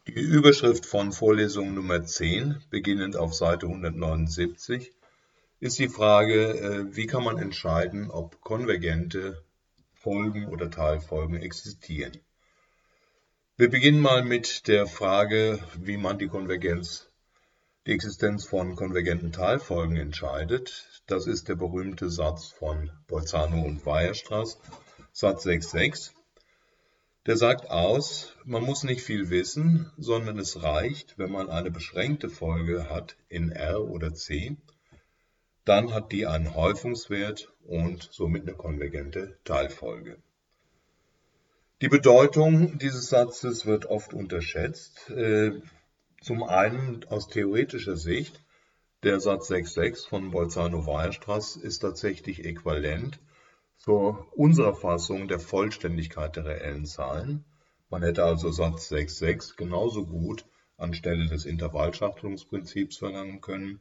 Die Überschrift von Vorlesung Nummer 10, beginnend auf Seite 179, ist die Frage, wie kann man entscheiden, ob konvergente Folgen oder Teilfolgen existieren. Wir beginnen mal mit der Frage, wie man die Existenz von konvergenten Teilfolgen entscheidet. Das ist der berühmte Satz von Bolzano und Weierstrass, Satz 6.6. Der sagt aus, man muss nicht viel wissen, sondern es reicht, wenn man eine beschränkte Folge hat in R oder C, dann hat die einen Häufungswert und somit eine konvergente Teilfolge. Die Bedeutung dieses Satzes wird oft unterschätzt. Zum einen aus theoretischer Sicht, der Satz 6.6 von Bolzano-Weierstrass ist tatsächlich äquivalent zu unserer Fassung der Vollständigkeit der reellen Zahlen. Man hätte also Satz 6.6 genauso gut anstelle des Intervallschachtelungsprinzips verlangen können.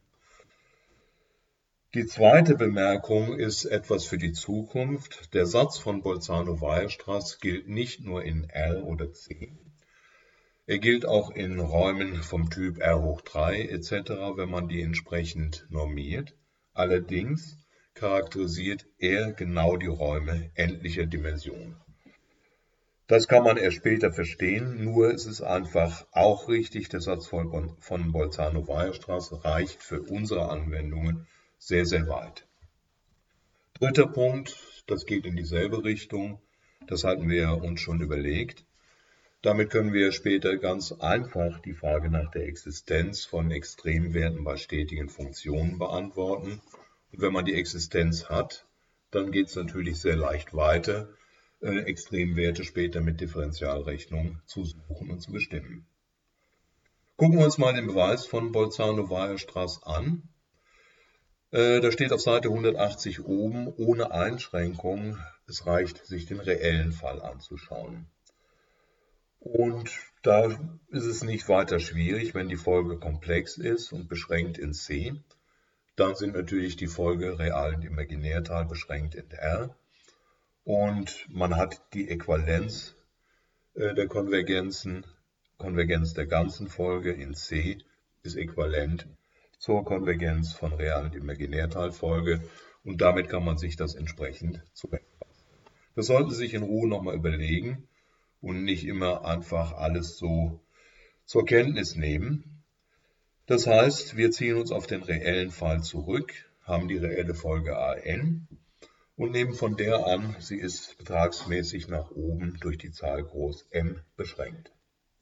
Die zweite Bemerkung ist etwas für die Zukunft. Der Satz von Bolzano-Weierstrass gilt nicht nur in R oder C. Er gilt auch in Räumen vom Typ R hoch 3 etc., wenn man die entsprechend normiert. Allerdings charakterisiert er genau die Räume endlicher Dimension. Das kann man erst später verstehen, nur ist es einfach auch richtig, der Satz von Bolzano-Weierstrass reicht für unsere Anwendungen sehr, sehr weit. Dritter Punkt, das geht in dieselbe Richtung, das hatten wir uns schon überlegt. Damit können wir später ganz einfach die Frage nach der Existenz von Extremwerten bei stetigen Funktionen beantworten. Und wenn man die Existenz hat, dann geht es natürlich sehr leicht weiter, Extremwerte später mit Differentialrechnung zu suchen und zu bestimmen. Gucken wir uns mal den Beweis von Bolzano-Weierstrass an. Da steht auf Seite 180 oben, ohne Einschränkung, es reicht, sich den reellen Fall anzuschauen. Und da ist es nicht weiter schwierig, wenn die Folge komplex ist und beschränkt in C, dann sind natürlich die Folge Real- und Imaginärteil beschränkt in R. Und man hat die Äquivalenz der Konvergenz der ganzen Folge in C ist äquivalent zur Konvergenz von Real- und Imaginärteilfolge und damit kann man sich das entsprechend zurechtfassen. Das sollten Sie sich in Ruhe nochmal überlegen und nicht immer einfach alles so zur Kenntnis nehmen. Das heißt, wir ziehen uns auf den reellen Fall zurück, haben die reelle Folge an und nehmen von der an, sie ist betragsmäßig nach oben durch die Zahl groß M beschränkt.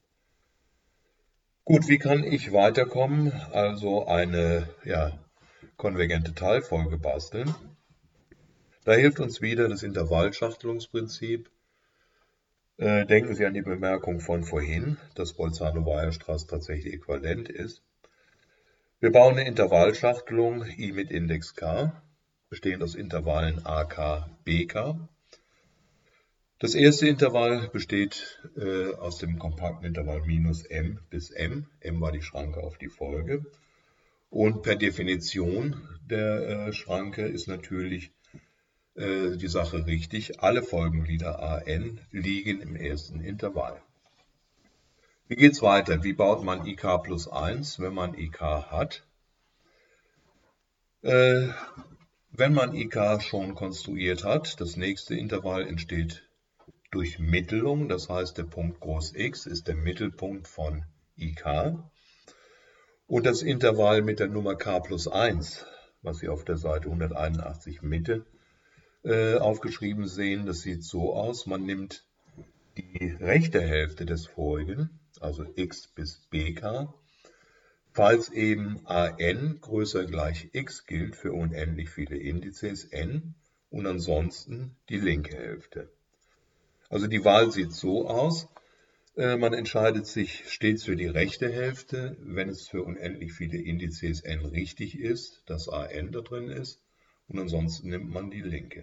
Gut, wie kann ich weiterkommen? Also eine konvergente Teilfolge basteln. Da hilft uns wieder das Intervallschachtelungsprinzip. Denken Sie an die Bemerkung von vorhin, dass Bolzano-Weierstrass tatsächlich äquivalent ist. Wir bauen eine Intervallschachtelung I mit Index k, bestehend aus Intervallen AK, BK. Das erste Intervall besteht aus dem kompakten Intervall minus m bis m. M war die Schranke auf die Folge. Und per Definition der Schranke ist natürlich die Sache richtig. Alle Folgenglieder an liegen im ersten Intervall. Wie geht es weiter? Wie baut man IK plus 1, wenn man IK hat? Wenn man IK schon konstruiert hat, das nächste Intervall entsteht durch Mittelung, das heißt der Punkt groß x ist der Mittelpunkt von IK. Und das Intervall mit der Nummer k plus 1, was Sie auf der Seite 181 Mitte aufgeschrieben sehen, das sieht so aus, man nimmt die rechte Hälfte des vorigen, also x bis bk, falls eben an größer gleich x gilt für unendlich viele Indizes n und ansonsten die linke Hälfte. Also die Wahl sieht so aus, man entscheidet sich stets für die rechte Hälfte, wenn es für unendlich viele Indizes n richtig ist, dass an da drin ist und ansonsten nimmt man die linke.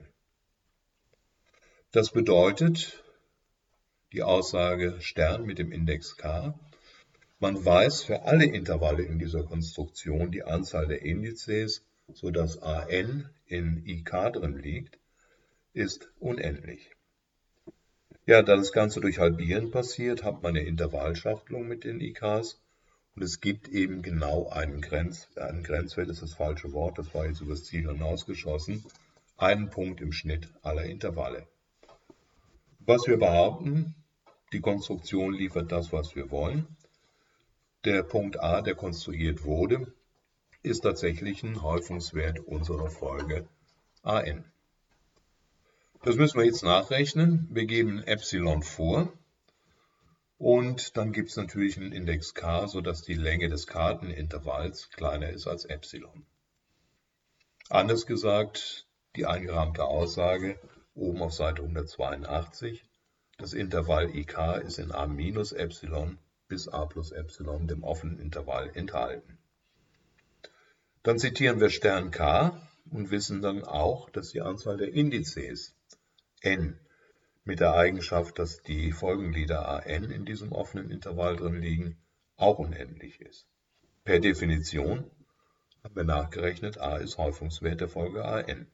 Das bedeutet, die Aussage Stern mit dem Index k, man weiß für alle Intervalle in dieser Konstruktion die Anzahl der Indizes, sodass an in IK drin liegt, ist unendlich. Ja, da das Ganze durch Halbieren passiert, hat man eine Intervallschachtelung mit den IKs und es gibt eben genau einen Grenzwert, ist das falsche Wort, das war jetzt übers Ziel hinausgeschossen, einen Punkt im Schnitt aller Intervalle. Was wir behaupten, die Konstruktion liefert das, was wir wollen. Der Punkt A, der konstruiert wurde, ist tatsächlich ein Häufungswert unserer Folge AN. Das müssen wir jetzt nachrechnen. Wir geben Epsilon vor und dann gibt es natürlich einen Index k, sodass die Länge des Kartenintervalls kleiner ist als Epsilon. Anders gesagt, die eingerahmte Aussage oben auf Seite 182, das Intervall ik ist in a minus Epsilon bis a plus Epsilon, dem offenen Intervall, enthalten. Dann zitieren wir Stern k und wissen dann auch, dass die Anzahl der Indizes n mit der Eigenschaft, dass die Folgenglieder an in diesem offenen Intervall drin liegen, auch unendlich ist. Per Definition haben wir nachgerechnet, a ist Häufungswert der Folge an.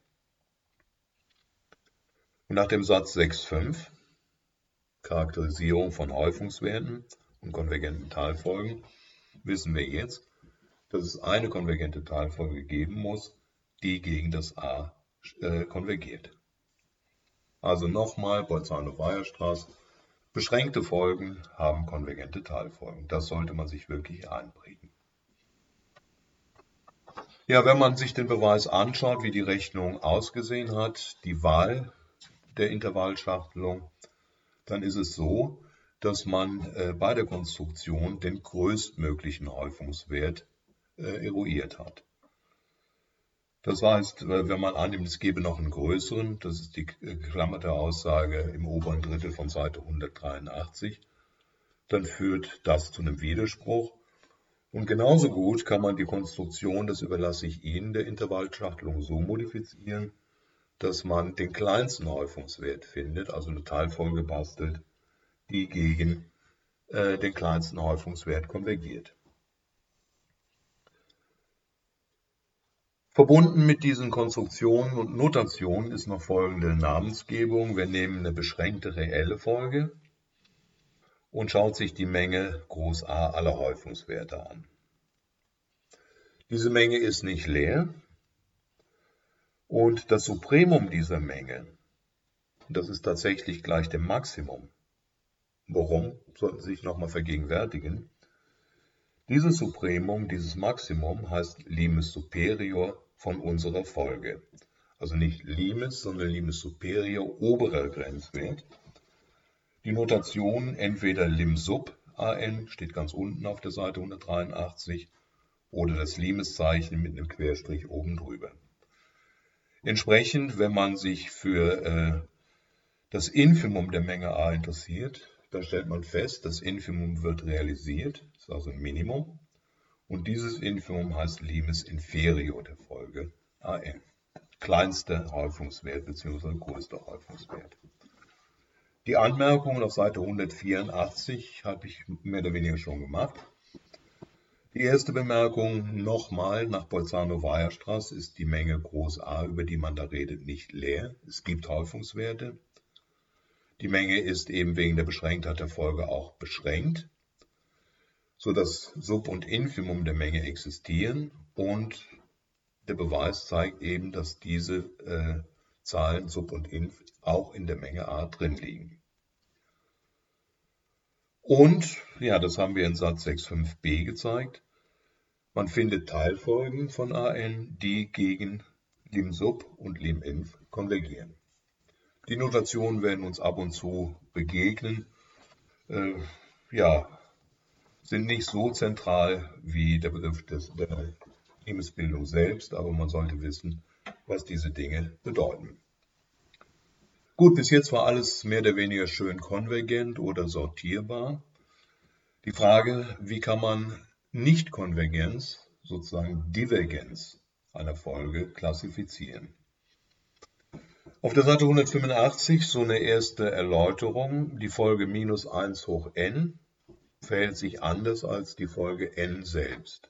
Und nach dem Satz 6.5, Charakterisierung von Häufungswerten und konvergenten Teilfolgen, wissen wir jetzt, dass es eine konvergente Teilfolge geben muss, die gegen das a konvergiert. Also nochmal, Bolzano-Weierstrass, beschränkte Folgen haben konvergente Teilfolgen. Das sollte man sich wirklich einprägen. Ja, wenn man sich den Beweis anschaut, wie die Rechnung ausgesehen hat, die Wahl der Intervallschachtelung, dann ist es so, dass man bei der Konstruktion den größtmöglichen Häufungswert eruiert hat. Das heißt, wenn man annimmt, es gäbe noch einen größeren, das ist die geklammerte Aussage im oberen Drittel von Seite 183, dann führt das zu einem Widerspruch. Und genauso gut kann man die Konstruktion, das überlasse ich Ihnen, der Intervallschachtelung so modifizieren, dass man den kleinsten Häufungswert findet, also eine Teilfolge bastelt, die gegen den kleinsten Häufungswert konvergiert. Verbunden mit diesen Konstruktionen und Notationen ist noch folgende Namensgebung. Wir nehmen eine beschränkte reelle Folge und schaut sich die Menge groß A aller Häufungswerte an. Diese Menge ist nicht leer und das Supremum dieser Menge, das ist tatsächlich gleich dem Maximum. Warum? Sollten Sie sich nochmal vergegenwärtigen. Dieses Supremum, dieses Maximum heißt Limes superior von unserer Folge. Also nicht Limes, sondern Limes superior, oberer Grenzwert. Die Notation entweder Lim sub an, steht ganz unten auf der Seite 183, oder das Limes-Zeichen mit einem Querstrich oben drüber. Entsprechend, wenn man sich für das Infimum der Menge a interessiert, da stellt man fest, das Infimum wird realisiert, ist also ein Minimum. Und dieses Infimum heißt Limes inferior der Folge an. Kleinster Häufungswert bzw. größter Häufungswert. Die Anmerkungen auf Seite 184 habe ich mehr oder weniger schon gemacht. Die erste Bemerkung nochmal, nach Bolzano-Weierstrass ist die Menge groß A, über die man da redet, nicht leer. Es gibt Häufungswerte. Die Menge ist eben wegen der Beschränktheit der Folge auch beschränkt, sodass Sub- und Infimum der Menge existieren und der Beweis zeigt eben, dass diese Zahlen Sub und Inf auch in der Menge A drin liegen. Und, ja, das haben wir in Satz 6.5b gezeigt, man findet Teilfolgen von an, die gegen Lim sub und Lim inf konvergieren. Die Notationen werden uns ab und zu begegnen, sind nicht so zentral wie der Begriff der Limesbildung selbst, aber man sollte wissen, was diese Dinge bedeuten. Gut, bis jetzt war alles mehr oder weniger schön konvergent oder sortierbar. Die Frage, wie kann man Nicht-Konvergenz, sozusagen Divergenz einer Folge klassifizieren? Auf der Seite 185 so eine erste Erläuterung. Die Folge minus 1 hoch n verhält sich anders als die Folge n selbst.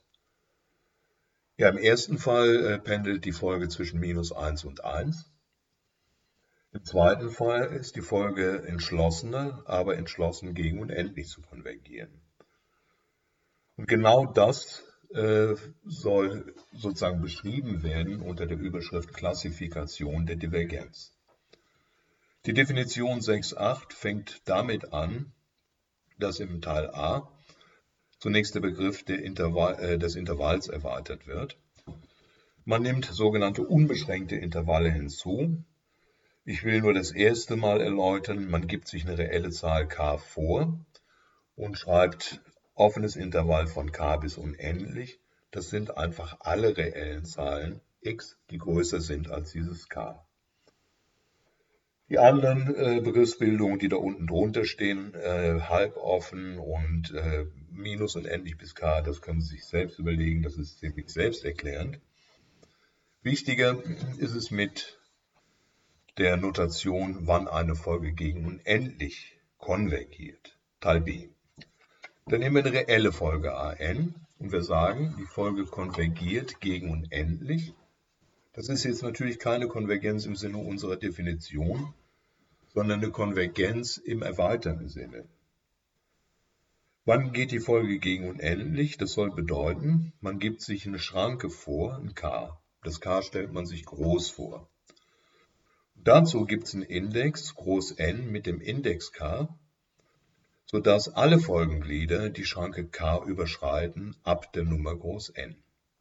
Ja, im ersten Fall pendelt die Folge zwischen minus 1 und 1. Im zweiten Fall ist die Folge entschlossener, aber entschlossen gegen unendlich zu konvergieren. Und genau das soll sozusagen beschrieben werden unter der Überschrift Klassifikation der Divergenz. Die Definition 6.8 fängt damit an, dass im Teil A zunächst der Begriff des Intervalls erweitert wird. Man nimmt sogenannte unbeschränkte Intervalle hinzu. Ich will nur das erste Mal erläutern, man gibt sich eine reelle Zahl k vor und schreibt offenes Intervall von k bis unendlich. Das sind einfach alle reellen Zahlen x, die größer sind als dieses k. Die anderen Begriffsbildungen, die da unten drunter stehen, halboffen und minus unendlich bis k, das können Sie sich selbst überlegen, das ist ziemlich selbsterklärend. Wichtiger ist es mit der Notation, wann eine Folge gegen unendlich konvergiert. Teil B. Dann nehmen wir eine reelle Folge an und wir sagen, die Folge konvergiert gegen unendlich. Das ist jetzt natürlich keine Konvergenz im Sinne unserer Definition, sondern eine Konvergenz im erweiterten Sinne. Wann geht die Folge gegen unendlich? Das soll bedeuten, man gibt sich eine Schranke vor, ein k. Das k stellt man sich groß vor. Dazu gibt es einen Index, groß N, mit dem Index k, sodass alle Folgenglieder die Schranke k überschreiten ab der Nummer groß N.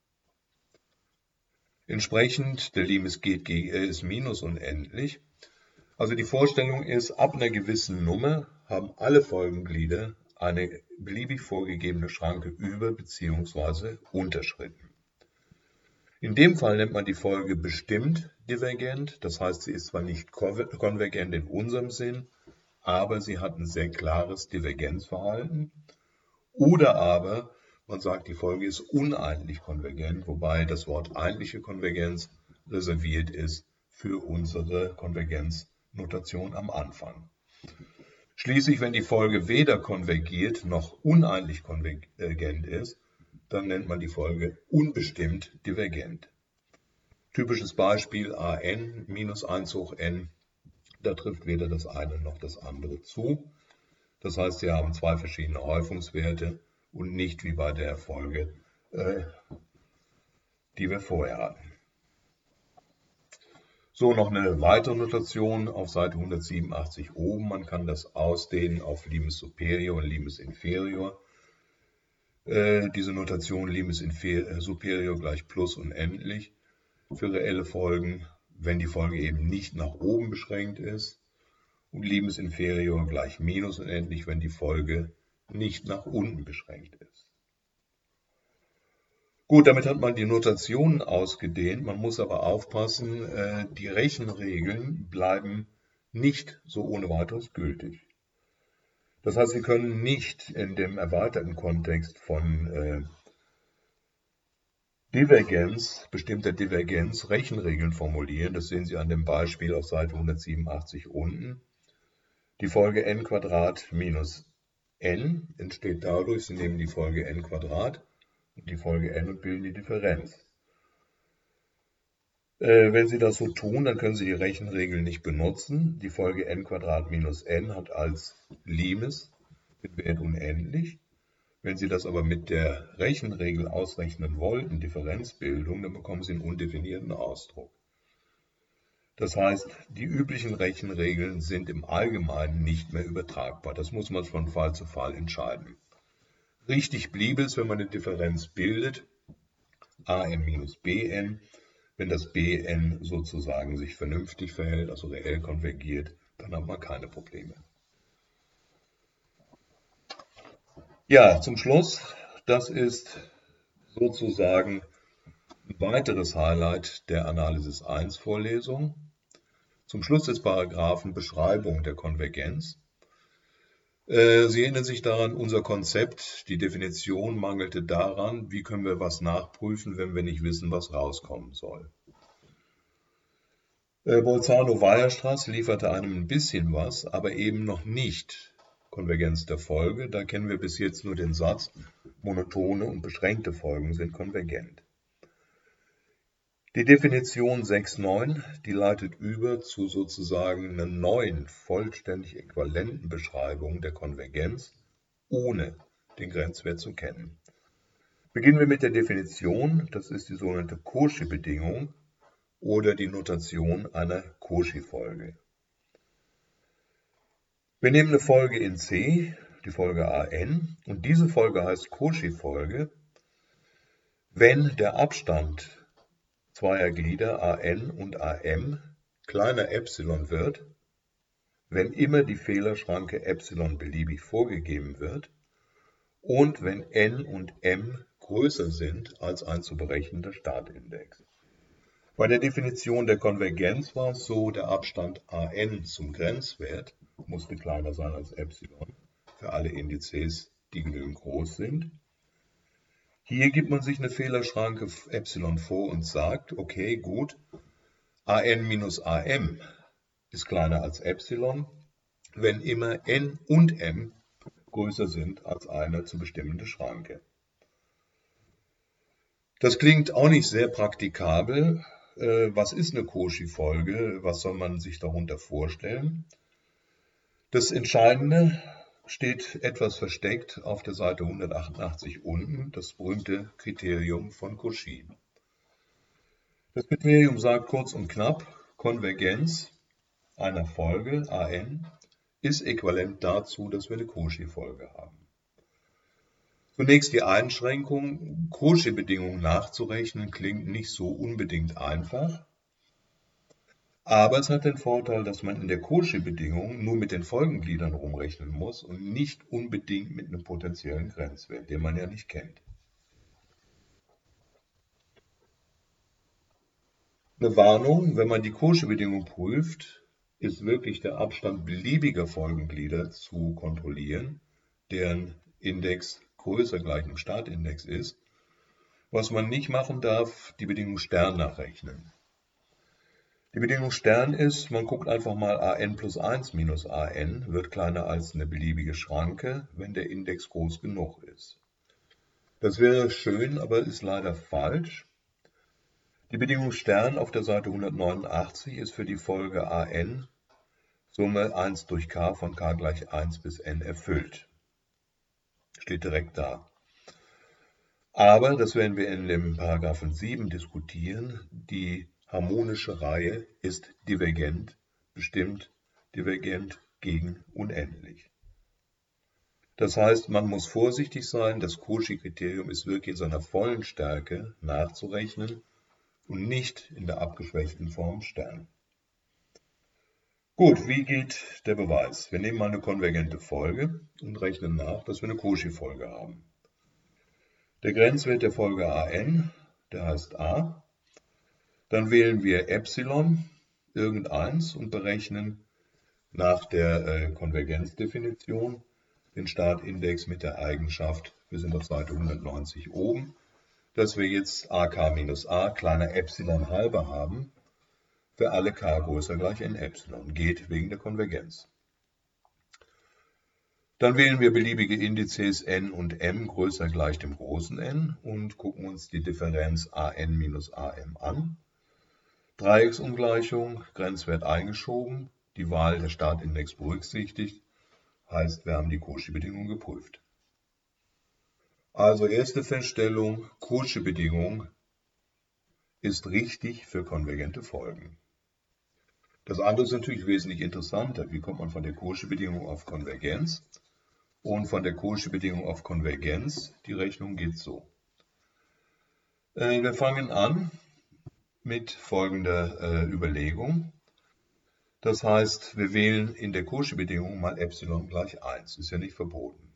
Entsprechend, der Limes ist minus unendlich. Also die Vorstellung ist, ab einer gewissen Nummer haben alle Folgenglieder eine beliebig vorgegebene Schranke über- bzw. unterschritten. In dem Fall nennt man die Folge bestimmt divergent, das heißt, sie ist zwar nicht konvergent in unserem Sinn, aber sie hat ein sehr klares Divergenzverhalten. Oder aber man sagt, die Folge ist uneinheitlich konvergent, wobei das Wort einheitliche Konvergenz reserviert ist für unsere Konvergenznotation am Anfang. Schließlich, wenn die Folge weder konvergiert noch uneinheitlich konvergent ist, dann nennt man die Folge unbestimmt divergent. Typisches Beispiel an minus 1 hoch n, da trifft weder das eine noch das andere zu. Das heißt, Sie haben zwei verschiedene Häufungswerte und nicht wie bei der Folge, die wir vorher hatten. So, noch eine weitere Notation auf Seite 187 oben. Man kann das ausdehnen auf Limes superior und Limes inferior. Diese Notation Limes superior gleich plus unendlich für reelle Folgen, wenn die Folge eben nicht nach oben beschränkt ist. Und Limes inferior gleich minus unendlich, wenn die Folge nicht nach unten beschränkt ist. Gut, damit hat man die Notationen ausgedehnt. Man muss aber aufpassen, die Rechenregeln bleiben nicht so ohne weiteres gültig. Das heißt, Sie können nicht in dem erweiterten Kontext von Divergenz, bestimmter Divergenz, Rechenregeln formulieren. Das sehen Sie an dem Beispiel auf Seite 187 unten. Die Folge n² minus n entsteht dadurch, Sie nehmen die Folge n² und die Folge n und bilden die Differenz. Wenn Sie das so tun, dann können Sie die Rechenregel nicht benutzen. Die Folge n² minus n hat als Limes den Wert unendlich. Wenn Sie das aber mit der Rechenregel ausrechnen wollten, Differenzbildung, dann bekommen Sie einen undefinierten Ausdruck. Das heißt, die üblichen Rechenregeln sind im Allgemeinen nicht mehr übertragbar. Das muss man von Fall zu Fall entscheiden. Richtig bliebe es, wenn man eine Differenz bildet, an minus bn, wenn das bn sozusagen sich vernünftig verhält, also reell konvergiert, dann hat man keine Probleme. Ja, zum Schluss, das ist sozusagen ein weiteres Highlight der Analysis 1 Vorlesung. Zum Schluss des Paragraphen Beschreibung der Konvergenz. Sie erinnern sich daran, unser Konzept, die Definition mangelte daran, wie können wir was nachprüfen, wenn wir nicht wissen, was rauskommen soll. Bolzano-Weierstrass lieferte einem ein bisschen was, aber eben noch nicht Konvergenz der Folge. Da kennen wir bis jetzt nur den Satz, monotone und beschränkte Folgen sind konvergent. Die Definition 6.9, die leitet über zu sozusagen einer neuen, vollständig äquivalenten Beschreibung der Konvergenz, ohne den Grenzwert zu kennen. Beginnen wir mit der Definition, das ist die sogenannte Cauchy-Bedingung oder die Notation einer Cauchy-Folge. Wir nehmen eine Folge in C, die Folge an, und diese Folge heißt Cauchy-Folge, wenn der Abstand zweier Glieder an und am kleiner epsilon wird, wenn immer die Fehlerschranke epsilon beliebig vorgegeben wird und wenn n und m größer sind als ein zu berechnender Startindex. Bei der Definition der Konvergenz war es so, der Abstand an zum Grenzwert musste kleiner sein als epsilon für alle Indizes, die genügend groß sind. Hier gibt man sich eine Fehlerschranke epsilon vor und sagt, okay, gut, an minus am ist kleiner als epsilon, wenn immer n und m größer sind als eine zu bestimmende Schranke. Das klingt auch nicht sehr praktikabel. Was ist eine Cauchy-Folge? Was soll man sich darunter vorstellen? Das Entscheidende steht etwas versteckt auf der Seite 188 unten, das berühmte Kriterium von Cauchy. Das Kriterium sagt kurz und knapp, Konvergenz einer Folge an ist äquivalent dazu, dass wir eine Cauchy-Folge haben. Zunächst die Einschränkung, Cauchy-Bedingungen nachzurechnen, klingt nicht so unbedingt einfach. Aber es hat den Vorteil, dass man in der Cauchy-Bedingung nur mit den Folgengliedern rumrechnen muss und nicht unbedingt mit einem potenziellen Grenzwert, den man ja nicht kennt. Eine Warnung, wenn man die Cauchy-Bedingung prüft, ist wirklich der Abstand beliebiger Folgenglieder zu kontrollieren, deren Index größer gleich dem Startindex ist. Was man nicht machen darf, die Bedingung Stern nachrechnen. Die Bedingung Stern ist, man guckt einfach mal an plus 1 minus an wird kleiner als eine beliebige Schranke, wenn der Index groß genug ist. Das wäre schön, aber ist leider falsch. Die Bedingung Stern auf der Seite 189 ist für die Folge an Summe 1 durch k von k gleich 1 bis n erfüllt. Steht direkt da. Aber, das werden wir in dem Paragraphen 7 diskutieren, die harmonische Reihe ist divergent, bestimmt divergent gegen unendlich. Das heißt, man muss vorsichtig sein, das Cauchy-Kriterium ist wirklich in seiner vollen Stärke nachzurechnen und nicht in der abgeschwächten Form Stern. Gut, wie geht der Beweis? Wir nehmen mal eine konvergente Folge und rechnen nach, dass wir eine Cauchy-Folge haben. Der Grenzwert der Folge an, der heißt a. Dann wählen wir Epsilon, irgendeins, und berechnen nach der Konvergenzdefinition den Startindex mit der Eigenschaft, wir sind auf Seite 190 oben, dass wir jetzt ak minus a kleiner Epsilon halber haben, für alle k größer gleich n Epsilon, geht wegen der Konvergenz. Dann wählen wir beliebige Indizes n und m größer gleich dem großen N und gucken uns die Differenz an minus am an. Dreiecksungleichung, Grenzwert eingeschoben, die Wahl der Startindex berücksichtigt, heißt, wir haben die Cauchy-Bedingung geprüft. Also erste Feststellung, Cauchy-Bedingung ist richtig für konvergente Folgen. Das andere ist natürlich wesentlich interessanter. Wie kommt man von der Cauchy-Bedingung auf Konvergenz? Und von der Cauchy-Bedingung auf Konvergenz, die Rechnung geht so. Wir fangen an mit folgender Überlegung. Das heißt, wir wählen in der Cauchy-Bedingung mal Epsilon gleich 1. Ist ja nicht verboten.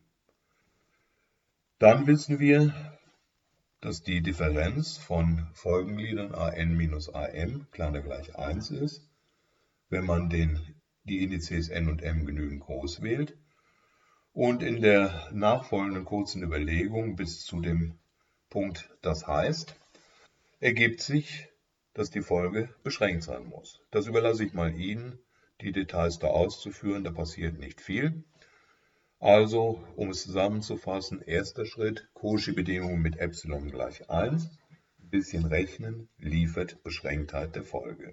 Dann wissen wir, dass die Differenz von Folgengliedern an minus am kleiner gleich 1 ist, wenn man die Indizes n und m genügend groß wählt. Und in der nachfolgenden kurzen Überlegung bis zu dem Punkt, das heißt, ergibt sich, dass die Folge beschränkt sein muss. Das überlasse ich mal Ihnen, die Details da auszuführen, da passiert nicht viel. Also, um es zusammenzufassen, erster Schritt, Cauchy-Bedingung mit Epsilon gleich 1. Ein bisschen Rechnen liefert Beschränktheit der Folge.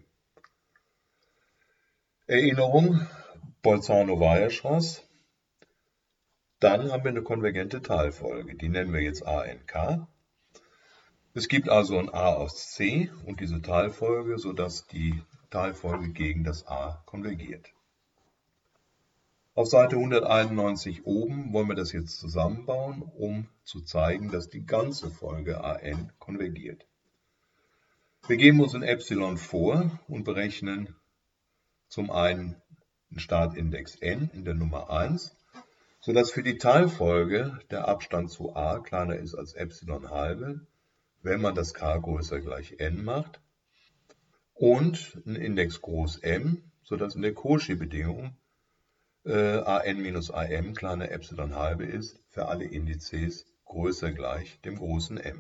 Erinnerung, Bolzano-Weierstrass. Dann haben wir eine konvergente Teilfolge, die nennen wir jetzt ANK. Es gibt also ein A aus C und diese Teilfolge, sodass die Teilfolge gegen das A konvergiert. Auf Seite 191 oben wollen wir das jetzt zusammenbauen, um zu zeigen, dass die ganze Folge AN konvergiert. Wir geben uns ein Epsilon vor und berechnen zum einen den Startindex n in der Nummer 1, sodass für die Teilfolge der Abstand zu a kleiner ist als Epsilon halbe, wenn man das k größer gleich n macht, und ein Index groß M, sodass in der Cauchy-Bedingung an minus am kleiner Epsilon halbe ist für alle Indizes größer gleich dem großen M.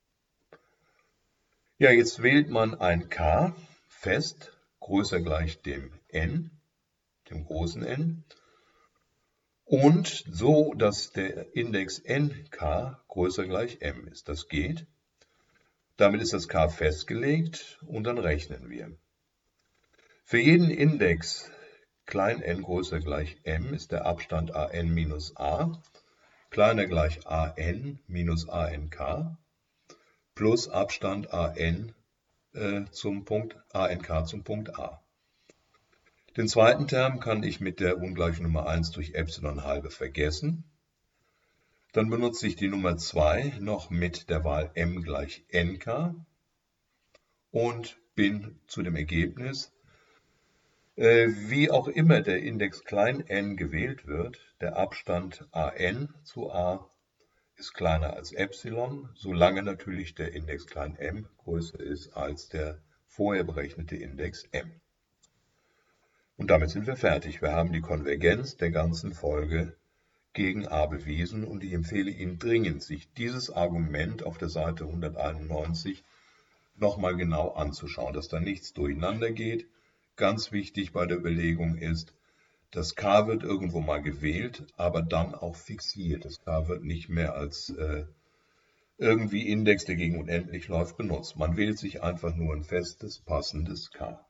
Ja, jetzt wählt man ein k fest größer gleich dem n, dem großen N, und so, dass der Index nk größer gleich m ist. Das geht. Damit ist das k festgelegt und dann rechnen wir. Für jeden Index klein n größer gleich m ist der Abstand an minus a kleiner gleich an minus ank plus Abstand an zum Punkt ank zum Punkt a. Den zweiten Term kann ich mit der ungleichen Nummer 1 durch Epsilon halbe vergessen. Dann benutze ich die Nummer 2 noch mit der Wahl m gleich nk und bin zu dem Ergebnis, wie auch immer der Index klein n gewählt wird, der Abstand an zu a ist kleiner als Epsilon, solange natürlich der Index klein m größer ist als der vorher berechnete Index m. Und damit sind wir fertig. Wir haben die Konvergenz der ganzen Folge gegen a bewiesen und ich empfehle Ihnen dringend, sich dieses Argument auf der Seite 191 nochmal genau anzuschauen, dass da nichts durcheinander geht. Ganz wichtig bei der Überlegung ist, das k wird irgendwo mal gewählt, aber dann auch fixiert. Das k wird nicht mehr als irgendwie Index, der gegen unendlich läuft, benutzt. Man wählt sich einfach nur ein festes, passendes k.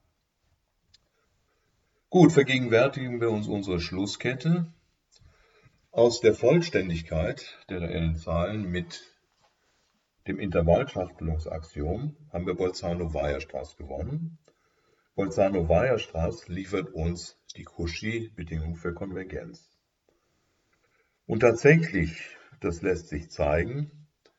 Gut, vergegenwärtigen wir uns unsere Schlusskette. Aus der Vollständigkeit der reellen Zahlen mit dem Intervallschachtelungsaxiom haben wir Bolzano-Weierstrass gewonnen. Bolzano-Weierstrass liefert uns die Cauchy-Bedingung für Konvergenz. Und tatsächlich, das lässt sich zeigen,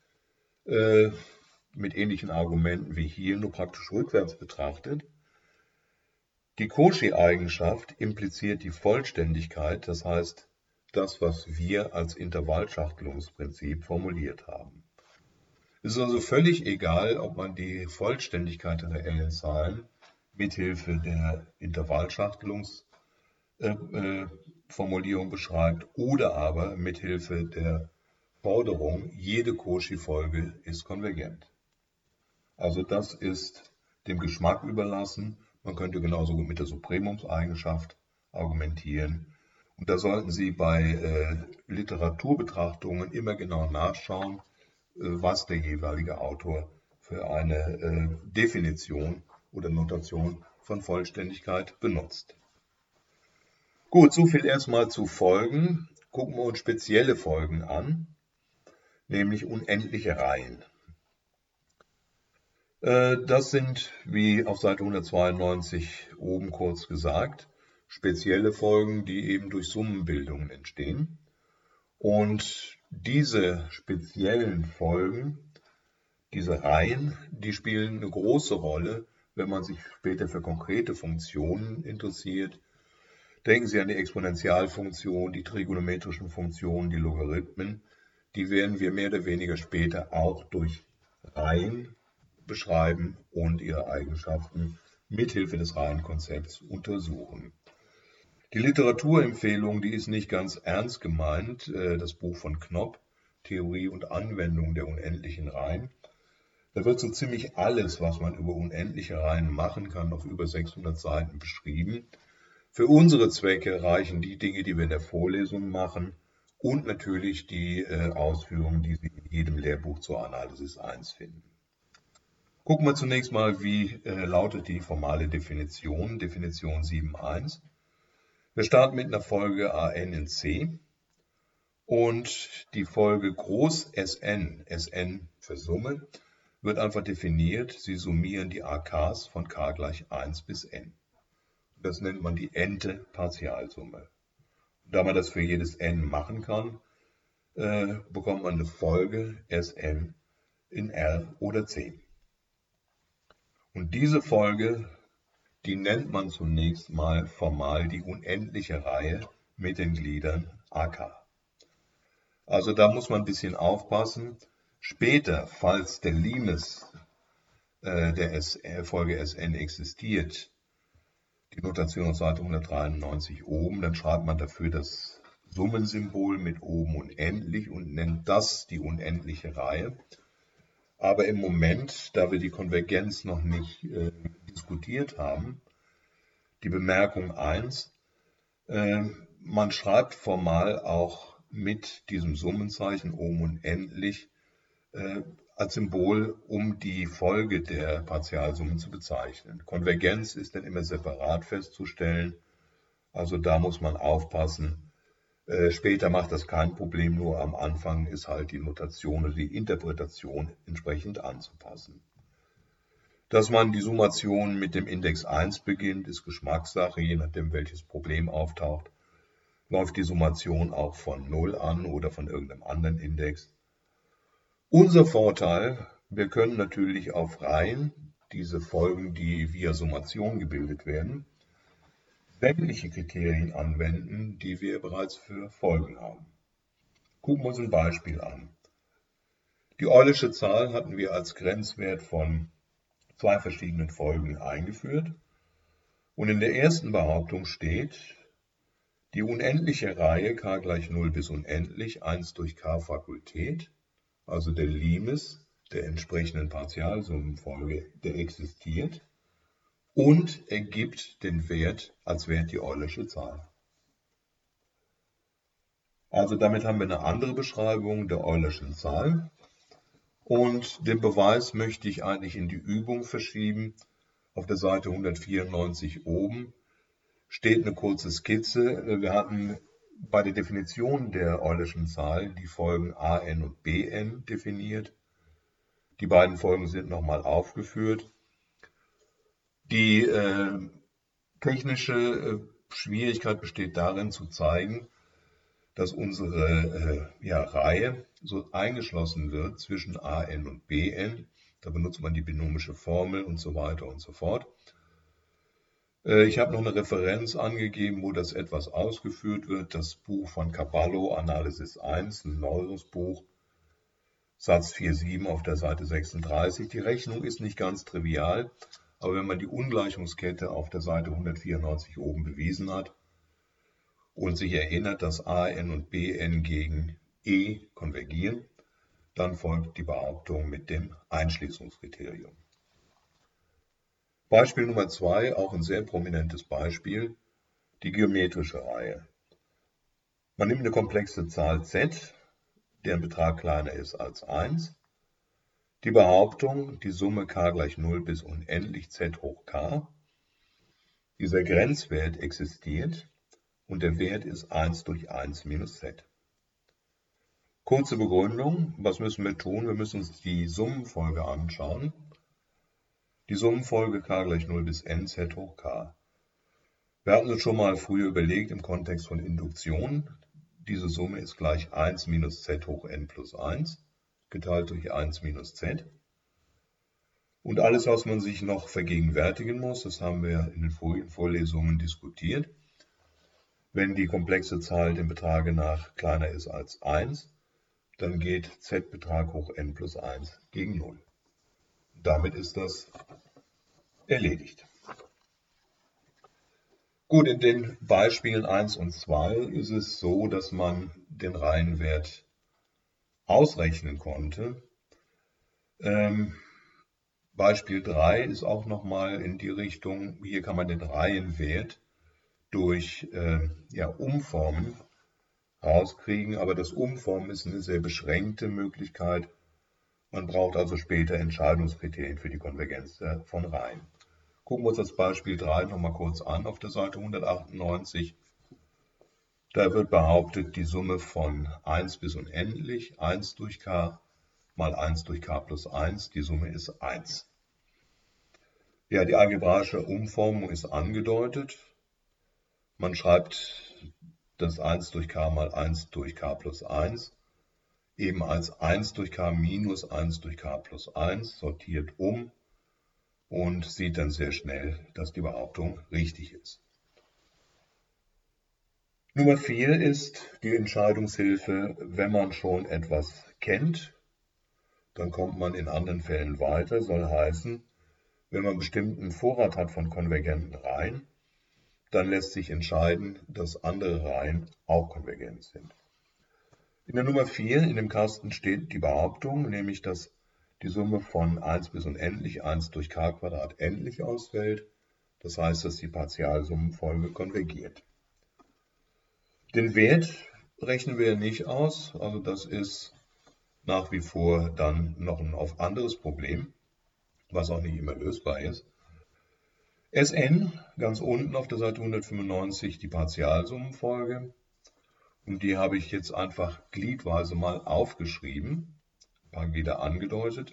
mit ähnlichen Argumenten wie hier, nur praktisch rückwärts betrachtet, die Cauchy-Eigenschaft impliziert die Vollständigkeit, das heißt, das, was wir als Intervallschachtelungsprinzip formuliert haben. Es ist also völlig egal, ob man die Vollständigkeit der reellen Zahlen mithilfe der Intervallschachtelungsformulierung beschreibt oder aber mithilfe der Forderung, jede Cauchy-Folge ist konvergent. Also das ist dem Geschmack überlassen. Man könnte genauso gut mit der Supremumseigenschaft argumentieren. Und da sollten Sie bei Literaturbetrachtungen immer genau nachschauen, was der jeweilige Autor für eine Definition oder Notation von Vollständigkeit benutzt. Gut, so viel erstmal zu Folgen. Gucken wir uns spezielle Folgen an, nämlich unendliche Reihen. Das sind, wie auf Seite 192 oben kurz gesagt, spezielle Folgen, die eben durch Summenbildungen entstehen. Und diese speziellen Folgen, diese Reihen, die spielen eine große Rolle, wenn man sich später für konkrete Funktionen interessiert. Denken Sie an die Exponentialfunktion, die trigonometrischen Funktionen, die Logarithmen. Die werden wir mehr oder weniger später auch durch Reihen beschreiben und ihre Eigenschaften mithilfe des Reihenkonzepts untersuchen. Die Literaturempfehlung, die ist nicht ganz ernst gemeint, das Buch von Knopp, Theorie und Anwendung der unendlichen Reihen. Da wird so ziemlich alles, was man über unendliche Reihen machen kann, auf über 600 Seiten beschrieben. Für unsere Zwecke reichen die Dinge, die wir in der Vorlesung machen und natürlich die Ausführungen, die Sie in jedem Lehrbuch zur Analysis 1 finden. Gucken wir zunächst mal, wie lautet die formale Definition, Definition 7.1. Wir starten mit einer Folge an in C und die Folge groß Sn, Sn für Summe, wird einfach definiert, Sie summieren die AKs von k gleich 1 bis n. Das nennt man die n-te Partialsumme. Da man das für jedes n machen kann, bekommt man eine Folge Sn in R oder C. Und diese Folge, die nennt man zunächst mal formal die unendliche Reihe mit den Gliedern AK. Also da muss man ein bisschen aufpassen. Später, falls der Limes der Folge Sn existiert, die Notation auf Seite 193 oben, dann schreibt man dafür das Summensymbol mit oben unendlich und nennt das die unendliche Reihe. Aber im Moment, da wir die Konvergenz noch nicht diskutiert haben, die Bemerkung 1, man schreibt formal auch mit diesem Summenzeichen oben unendlich als Symbol, um die Folge der Partialsummen zu bezeichnen. Konvergenz ist dann immer separat festzustellen, also da muss man aufpassen. Später macht das kein Problem, nur am Anfang ist halt die Notation oder die Interpretation entsprechend anzupassen. Dass man die Summation mit dem Index 1 beginnt, ist Geschmackssache, je nachdem welches Problem auftaucht. Läuft die Summation auch von 0 an oder von irgendeinem anderen Index. Unser Vorteil, wir können natürlich auf Reihen, diese Folgen, die via Summation gebildet werden, sämtliche Kriterien anwenden, die wir bereits für Folgen haben. Gucken wir uns ein Beispiel an. Die Eulersche Zahl hatten wir als Grenzwert von zwei verschiedenen Folgen eingeführt. Und in der ersten Behauptung steht, die unendliche Reihe k gleich 0 bis unendlich 1 durch k Fakultät, also der Limes der entsprechenden Partialsummenfolge, der existiert und ergibt den Wert als Wert die Eulersche Zahl. Also damit haben wir eine andere Beschreibung der Eulerschen Zahl. Und den Beweis möchte ich eigentlich in die Übung verschieben. Auf der Seite 194 oben steht eine kurze Skizze. Wir hatten bei der Definition der Eulerschen Zahl die Folgen an und bn definiert. Die beiden Folgen sind nochmal aufgeführt. Die technische Schwierigkeit besteht darin zu zeigen, dass unsere Reihe so eingeschlossen wird zwischen an und bn. Da benutzt man die binomische Formel und so weiter und so fort. Ich habe noch eine Referenz angegeben, wo das etwas ausgeführt wird. Das Buch von Caballo, Analysis 1, ein neues Buch, Satz 4.7 auf der Seite 36. Die Rechnung ist nicht ganz trivial, aber wenn man die Ungleichungskette auf der Seite 194 oben bewiesen hat und sich erinnert, dass an und bn gegen e konvergieren, dann folgt die Behauptung mit dem Einschließungskriterium. Beispiel Nummer 2, auch ein sehr prominentes Beispiel, die geometrische Reihe. Man nimmt eine komplexe Zahl z, deren Betrag kleiner ist als 1. Die Behauptung, die Summe k gleich 0 bis unendlich z hoch k. Dieser Grenzwert existiert und der Wert ist 1 durch 1 minus z. Kurze Begründung, was müssen wir tun? Wir müssen uns die Summenfolge anschauen. Die Summenfolge k gleich 0 bis n z hoch k. Wir hatten uns schon mal früher überlegt im Kontext von Induktion, diese Summe ist gleich 1 minus z hoch n plus 1, geteilt durch 1 minus z. Und alles, was man sich noch vergegenwärtigen muss, das haben wir in den vorigen Vorlesungen diskutiert. Wenn die komplexe Zahl dem Betrage nach kleiner ist als 1, dann geht z-Betrag hoch n plus 1 gegen 0. Damit ist das erledigt. Gut, in den Beispielen 1 und 2 ist es so, dass man den Reihenwert ausrechnen konnte. Beispiel 3 ist auch nochmal in die Richtung, hier kann man den Reihenwert durch Umformen rauskriegen, aber das Umformen ist eine sehr beschränkte Möglichkeit. Man braucht also später Entscheidungskriterien für die Konvergenz von Reihen. Gucken wir uns das Beispiel 3 nochmal kurz an auf der Seite 198. Da wird behauptet, die Summe von 1 bis unendlich, 1 durch k mal 1 durch k plus 1, die Summe ist 1. Ja, die algebraische Umformung ist angedeutet. Man schreibt das 1 durch k mal 1 durch k plus 1 eben als 1 durch k minus 1 durch k plus 1, sortiert um und sieht dann sehr schnell, dass die Behauptung richtig ist. Nummer 4 ist die Entscheidungshilfe, wenn man schon etwas kennt, dann kommt man in anderen Fällen weiter, soll heißen, wenn man einen bestimmten Vorrat hat von konvergenten Reihen, dann lässt sich entscheiden, dass andere Reihen auch konvergent sind. In der Nummer 4 in dem Kasten steht die Behauptung, nämlich dass die Summe von 1 bis unendlich 1 durch k² endlich ausfällt. Das heißt, dass die Partialsummenfolge konvergiert. Den Wert rechnen wir nicht aus, also das ist nach wie vor dann noch ein anderes Problem, was auch nicht immer lösbar ist. Sn, ganz unten auf der Seite 195, die Partialsummenfolge. Und die habe ich jetzt einfach gliedweise mal aufgeschrieben, ein paar Glieder angedeutet.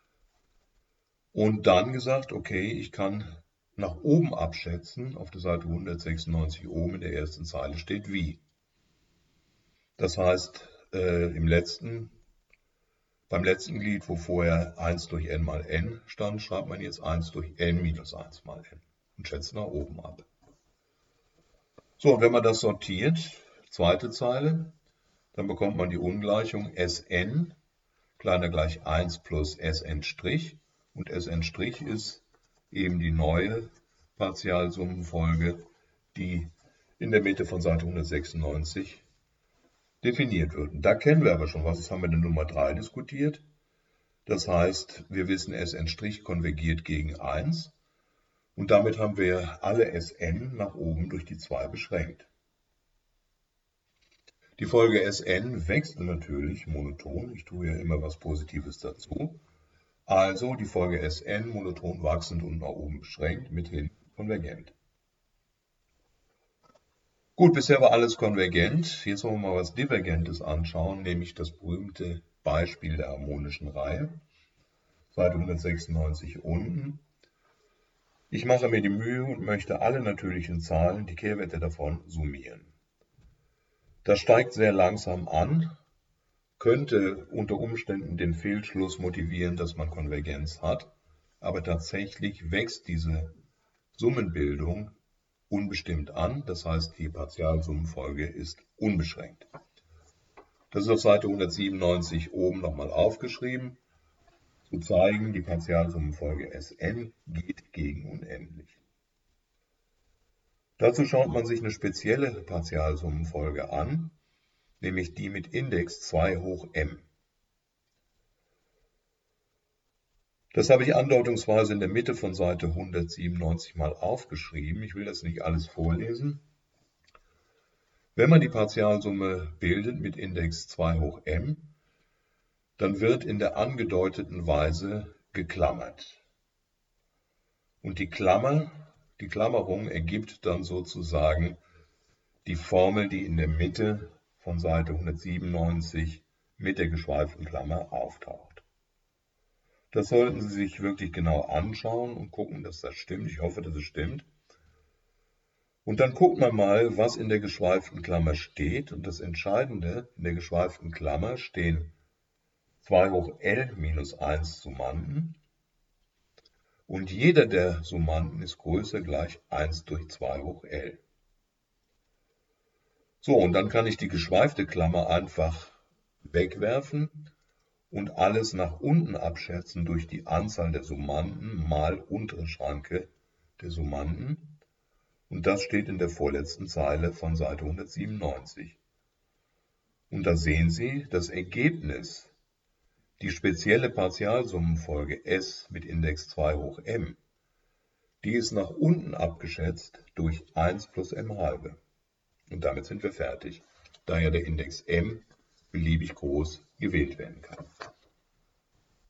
Und dann gesagt, okay, ich kann nach oben abschätzen, auf der Seite 196 oben in der ersten Zeile steht wie. Das heißt, beim letzten Glied, wo vorher 1 durch n mal n stand, schreibt man jetzt 1 durch n minus 1 mal n und schätzt nach oben ab. So, und wenn man das sortiert, zweite Zeile, dann bekommt man die Ungleichung Sn kleiner gleich 1 plus Sn'. Und Sn' ist eben die neue Partialsummenfolge, die in der Mitte von Seite 196 definiert wird. Und da kennen wir aber schon was, das haben wir in der Nummer 3 diskutiert. Das heißt, wir wissen, Sn' konvergiert gegen 1 und damit haben wir alle Sn nach oben durch die 2 beschränkt. Die Folge Sn wächst natürlich monoton, ich tue ja immer was Positives dazu. Also die Folge Sn monoton wachsend und nach oben beschränkt, mithin konvergent. Gut, bisher war alles konvergent. Jetzt wollen wir mal was Divergentes anschauen, nämlich das berühmte Beispiel der harmonischen Reihe. Seite 196 unten. Ich mache mir die Mühe und möchte alle natürlichen Zahlen, die Kehrwerte davon, summieren. Das steigt sehr langsam an, könnte unter Umständen den Fehlschluss motivieren, dass man Konvergenz hat, aber tatsächlich wächst diese Summenbildung unbestimmt an, das heißt die Partialsummenfolge ist unbeschränkt. Das ist auf Seite 197 oben nochmal aufgeschrieben, zu zeigen, die Partialsummenfolge Sn geht gegen unendlich. Dazu schaut man sich eine spezielle Partialsummenfolge an, nämlich die mit Index 2 hoch m. Das habe ich andeutungsweise in der Mitte von Seite 197 mal aufgeschrieben. Ich will das nicht alles vorlesen. Wenn man die Partialsumme bildet mit Index 2 hoch m, dann wird in der angedeuteten Weise geklammert. Und die Klammerung ergibt dann sozusagen die Formel, die in der Mitte von Seite 197 mit der geschweiften Klammer auftaucht. Das sollten Sie sich wirklich genau anschauen und gucken, dass das stimmt. Ich hoffe, dass es stimmt. Und dann guckt man mal, was in der geschweiften Klammer steht. Und das Entscheidende, in der geschweiften Klammer stehen 2 hoch L minus 1 Summanden. Und jeder der Summanden ist größer gleich 1 durch 2 hoch L. So, und dann kann ich die geschweifte Klammer einfach wegwerfen und alles nach unten abschätzen durch die Anzahl der Summanden mal untere Schranke der Summanden. Und das steht in der vorletzten Zeile von Seite 197. Und da sehen Sie das Ergebnis, die spezielle Partialsummenfolge S mit Index 2 hoch m, die ist nach unten abgeschätzt durch 1 plus m halbe. Und damit sind wir fertig, da ja der Index m beliebig groß gewählt werden kann.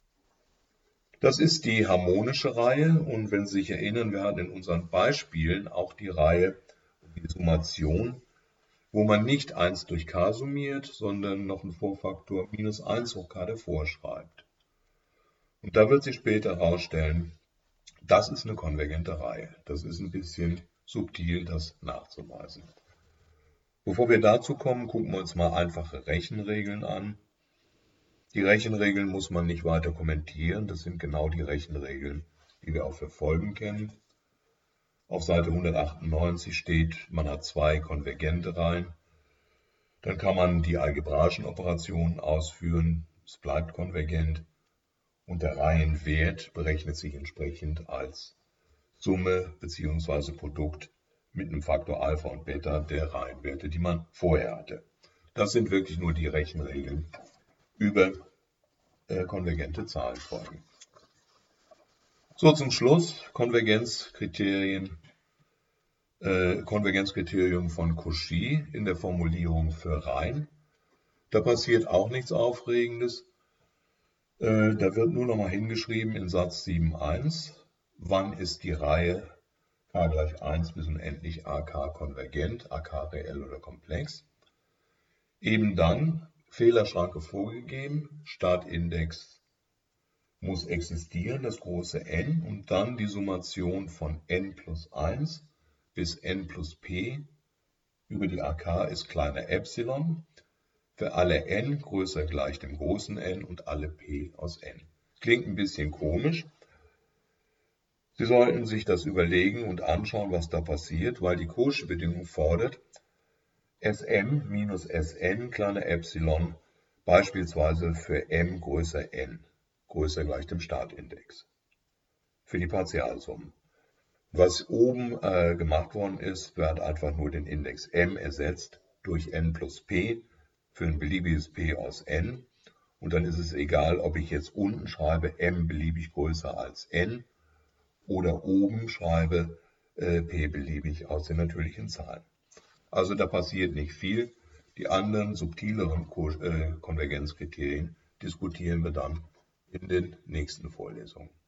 Das ist die harmonische Reihe und wenn Sie sich erinnern, wir hatten in unseren Beispielen auch die Reihe, die Summation, wo man nicht 1 durch k summiert, sondern noch einen Vorfaktor minus 1 hoch k davor schreibt. Und da wird sich später herausstellen, das ist eine konvergente Reihe. Das ist ein bisschen subtil, das nachzuweisen. Bevor wir dazu kommen, gucken wir uns mal einfache Rechenregeln an. Die Rechenregeln muss man nicht weiter kommentieren. Das sind genau die Rechenregeln, die wir auch für Folgen kennen. Auf Seite 198 steht, man hat 2 konvergente Reihen. Dann kann man die algebraischen Operationen ausführen. Es bleibt konvergent. Und der Reihenwert berechnet sich entsprechend als Summe bzw. Produkt mit einem Faktor Alpha und Beta der Reihenwerte, die man vorher hatte. Das sind wirklich nur die Rechenregeln über konvergente Zahlenfolgen. So, zum Schluss Konvergenzkriterium von Cauchy in der Formulierung für Reihen. Da passiert auch nichts Aufregendes. Da wird nur noch mal hingeschrieben in Satz 7.1, wann ist die Reihe k gleich 1 bis unendlich ak konvergent, ak reell oder komplex. Eben dann Fehlerschranke vorgegeben, Startindex muss existieren, das große N, und dann die Summation von n plus 1 bis n plus p über die ak ist kleiner Epsilon. Für alle n größer gleich dem großen N und alle p aus n. Klingt ein bisschen komisch. Sie sollten sich das überlegen und anschauen, was da passiert, weil die Cauchy-Bedingung fordert, Sm minus Sn kleiner Epsilon, beispielsweise für m größer n, größer gleich dem Startindex, für die Partialsummen. Was oben gemacht worden ist, wird einfach nur den Index m ersetzt durch n plus p, für ein beliebiges p aus n, und dann ist es egal, ob ich jetzt unten schreibe m beliebig größer als n oder oben schreibe p beliebig aus den natürlichen Zahlen. Also da passiert nicht viel. Die anderen subtileren Konvergenzkriterien diskutieren wir dann in den nächsten Vorlesungen.